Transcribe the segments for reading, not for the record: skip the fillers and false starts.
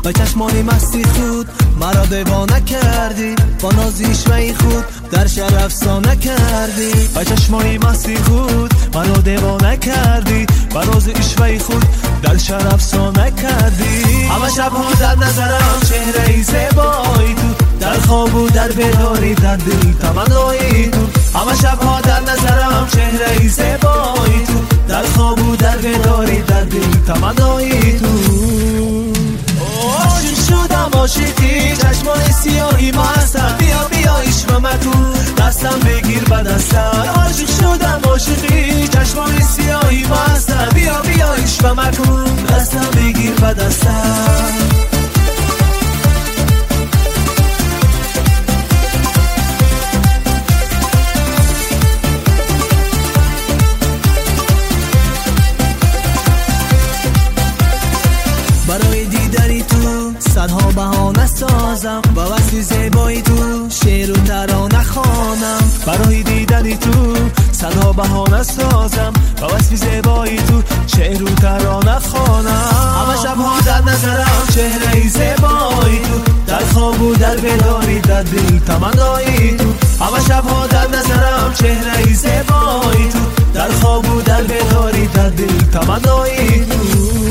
با چشمانی مستی خود مرا دیوانه کردی، با نازیش و ای خود در شهر افسانه کردی. با چشمانی مستی خود مرا دیوانه کردی، با نازیش و ای خود در شهر افسانه کردی. همه شبها در نظرم چهره زیبایی تو، در خواب و در بیداری در دل تمنایی تو. همه شبها در نظرم چهره زیبایی تو، در خواب و در بیداری در دل تمنایی تو. عاشق شدم عاشقی چشمان سیاهی مستم، بیا بیا عشق مکن دستم بگیر به دستم. عاشق شدم عاشقی چشمان سیاهی مستم، بیا بیا عشق مکن دستم بگیر به دستم. برای دیدنی تو صدها بهانه سازم، با وصف زیبایی تو شعر و ترانه خوانم. برای دیدنی تو صدها بهانه سازم، با وصف زیبایی تو شعر و ترانه خوانم. همه شبها در نظرم چهره زیبایی تو، در خواب و در بیداری در دل تمنایی تو. همه شبها در نظرم چهره زیبایی تو، در خواب و در بیداری در دل تمنایی تو.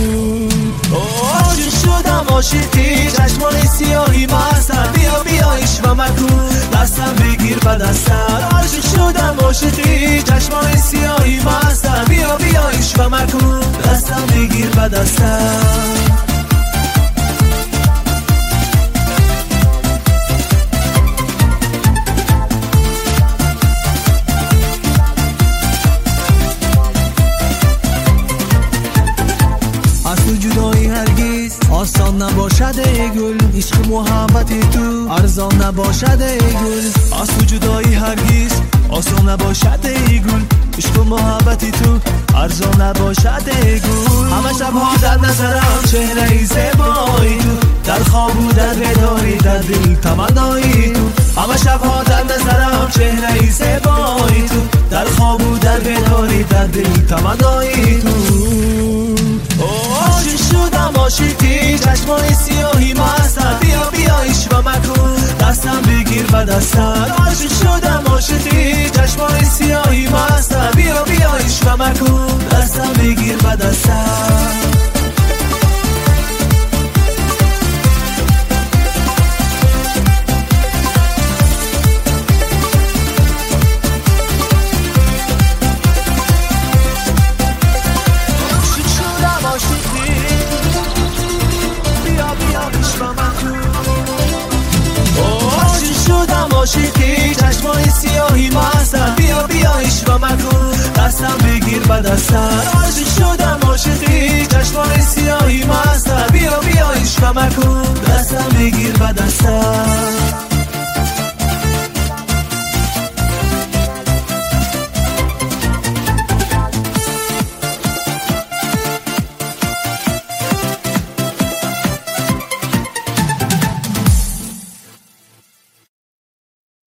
عاشق شدم عاشقی چشمان سیاهی مستم، بیا بیا عشق مکن دستم بگیر به دستم. عاشق شدم عاشقی چشمان سیاهی مستم، بیا بیا عشق مکن دستم بگیر به دستم. از تو جدایی هرگز آسان نباشد ای گل، عشق محبتی تو ارزان نباشد ای گل. از تو جدایی هرگز آسان نباشد ای گل، عشق محبتی تو ارزان نباشد ای گل. همه شبها در نظرم چهره زیبایی تو، در خواب و در بیداری در دل تمنایی تو. همه شبها در نظرم چهره زیبایی تو، در خواب و در بیداری در دل تمنایی تو. عاشق شدم عاشقی چشمان سیاهی مستم، بیا بیا عشق مکن دستم بگیر به دستم. عاشق شدم عاشقی چشمان سیاهی مستم، بیا بیا عشق مکن دستم بگیر به دستم. عاشقی چشمان سیاهی مستم، بیا بیا عشق مکن دستم بگیر به دستم. عاشق شدم عاشقی چشمان